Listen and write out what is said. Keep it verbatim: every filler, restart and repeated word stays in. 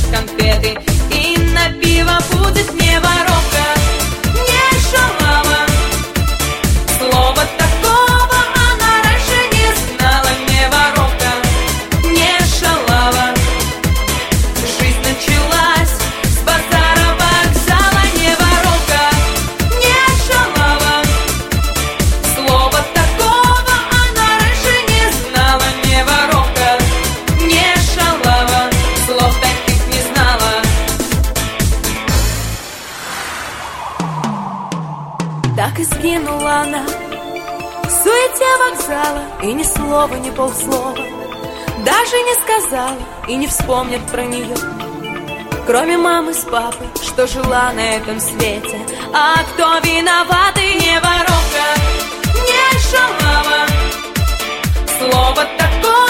конфеты, и на пиво будет не воровка, не шалава. Слова такого она раньше не знала, не воровка, не шалава. Жизнь началась с базара вокзала, не воровка, не шалава. Слова такого она раньше не знала, не воровка, не шалава. Слов таких не знала. Так и сгинула она в суете вокзала, и ни слова, ни полслова даже не сказала и не вспомнит про нее, кроме мамы с папой, что жила на этом свете. А кто виноватый? Не воровка, не шалава. Слово такое